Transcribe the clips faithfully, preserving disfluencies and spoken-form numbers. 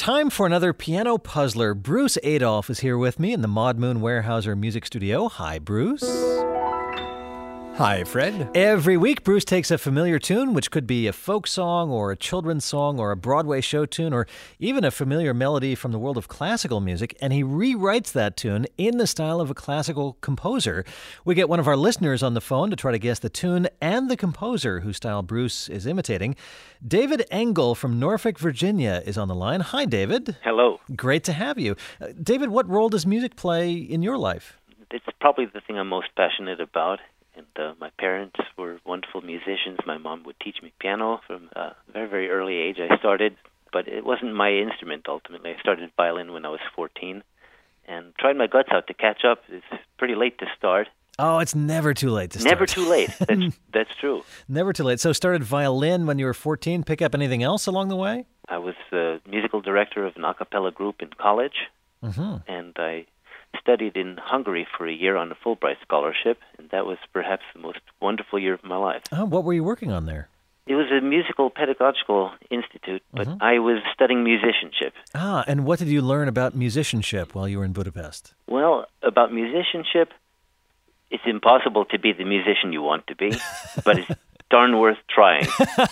Time for another piano puzzler. Bruce Adolphe is here with me in the Maud Moon Weyerhaeuser Music Studio. Hi, Bruce. Hi, Fred. Every week, Bruce takes a familiar tune, which could be a folk song or a children's song or a Broadway show tune or even a familiar melody from the world of classical music, and he rewrites that tune in the style of a classical composer. We get one of our listeners on the phone to try to guess the tune and the composer whose style Bruce is imitating. David Engel from Norfolk, Virginia is on the line. Hi, David. Hello. Great to have you. Uh, David, what role does music play in your life? It's probably the thing I'm most passionate about. And uh, my parents were wonderful musicians. My mom would teach me piano from a very, very early age. I started, but it wasn't my instrument ultimately. I started violin when I was fourteen and tried my guts out to catch up. It's pretty late to start. Oh, it's never too late to start. Never too late. That's, that's true. Never too late. So started violin when you were fourteen. Pick up anything else along the way? I was the musical director of an a cappella group in college, Mm-hmm. and I studied in Hungary for a year on a Fulbright scholarship, and that was perhaps the most wonderful year of my life. Oh, what were you working on there? It was a musical pedagogical institute, but Mhm. I was studying musicianship. Ah, and what did you learn about musicianship while you were in Budapest? Well, about musicianship, it's impossible to be the musician you want to be, but it's darn worth trying.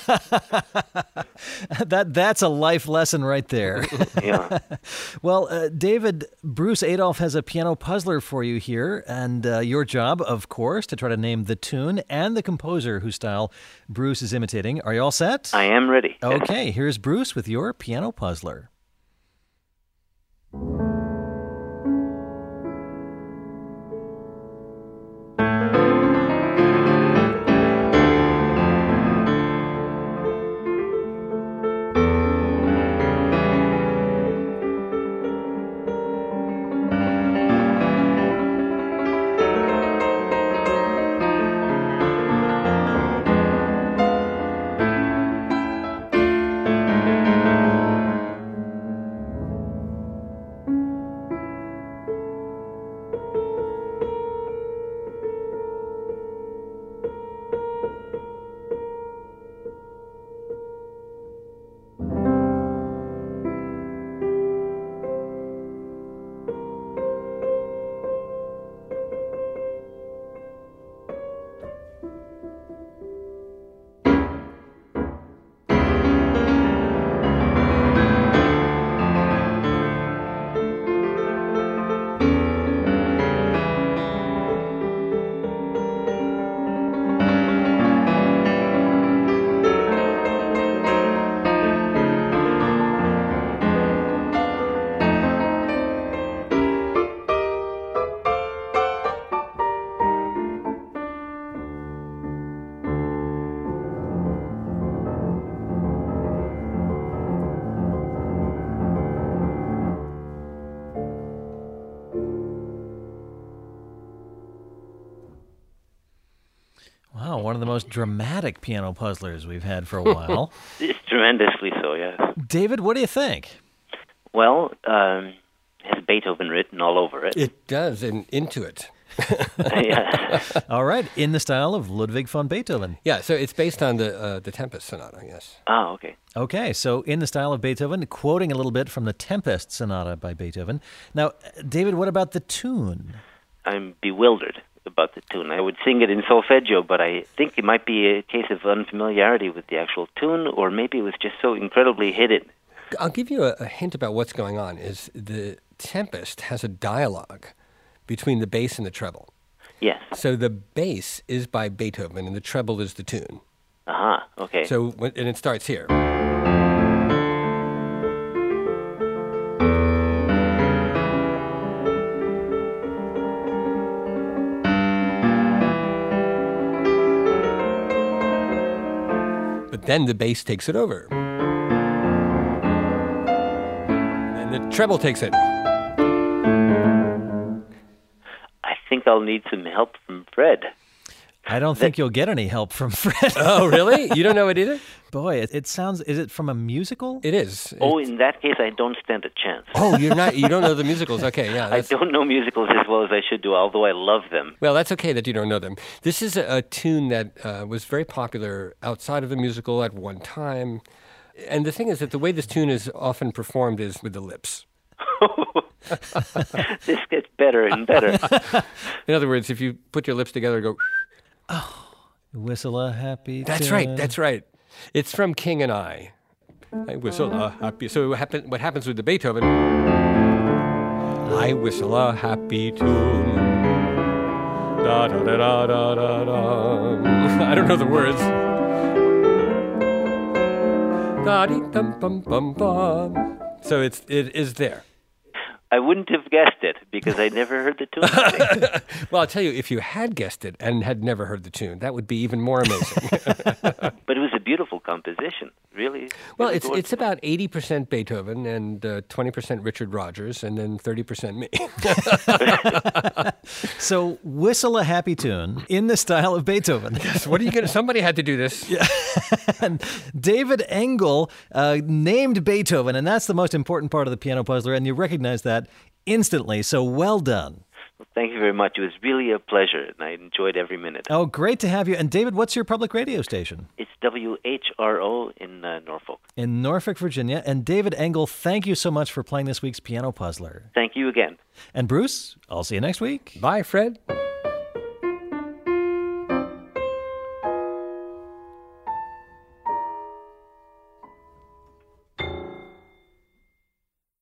that That's a life lesson right there. Yeah. Well, uh, David, Bruce Adolphe has a piano puzzler for you here, and uh, your job, of course, to try to name the tune and the composer whose style Bruce is imitating. Are you all set? I am ready. Okay, here's Bruce with your piano puzzler. Wow, one of the most dramatic piano puzzlers we've had for a while. It's tremendously so, yes. David, what do you think? Well, um, it has Beethoven written all over it. It does, and into it. Yeah. All right, in the style of Ludwig van Beethoven. Yeah, so it's based on the uh, the Tempest Sonata, yes. Oh, okay. Okay, so in the style of Beethoven, quoting a little bit from the Tempest Sonata by Beethoven. Now, David, what about the tune? I'm bewildered about the tune. I would sing it in solfeggio, but I think it might be a case of unfamiliarity with the actual tune, or maybe it was just so incredibly hidden. I'll give you a, a hint about what's going on. Is the Tempest has a dialogue between the bass and the treble. Yes. So the bass is by Beethoven, and the treble is the tune. Uh-huh, okay. So when, and it starts here. But then the bass takes it over. And the treble takes it. I think I'll need some help from Fred. I don't think you'll get any help from Fred. Oh, really? You don't know it either? Boy, it, it sounds, is it from a musical? It is. Oh, It's- in that case, I don't stand a chance. oh, you're not. You don't know the musicals. Okay, yeah. I that's- don't know musicals as well as I should do, although I love them. Well, that's okay that you don't know them. This is a, a tune that uh, was very popular outside of the musical at one time. And the thing is that the way this tune is often performed is with the lips. This gets better and better. In other words, if you put your lips together and go... Oh, whistle a happy That's tune. right, that's right. It's from King and I. I whistle a happy... So what, happen, what happens with the Beethoven... I whistle a happy tune. Da da da da da da da. I don't know the words. Da dee dum bum bum bum. So it's it is there. I wouldn't have guessed it because I never heard the tune. Well, I'll tell you, if you had guessed it and had never heard the tune, that would be even more amazing. But it was a beautiful composition, really. Well, really it's gorgeous. it's about eighty percent Beethoven and uh, twenty percent Richard Rodgers and then thirty percent me. So whistle a happy tune in the style of Beethoven. Yes, what are you going to... Somebody had to do this. Yeah. And David Engel uh, named Beethoven, and that's the most important part of the Piano Puzzler, and you recognize that instantly, so well done. Well, thank you very much. It was really a pleasure, and I enjoyed every minute. Oh, great to have you. And David, what's your public radio station? It's W H R O in uh, Norfolk. In Norfolk, Virginia. And David Engel, thank you so much for playing this week's Piano Puzzler. Thank you again. And Bruce, I'll see you next week. Bye, Fred.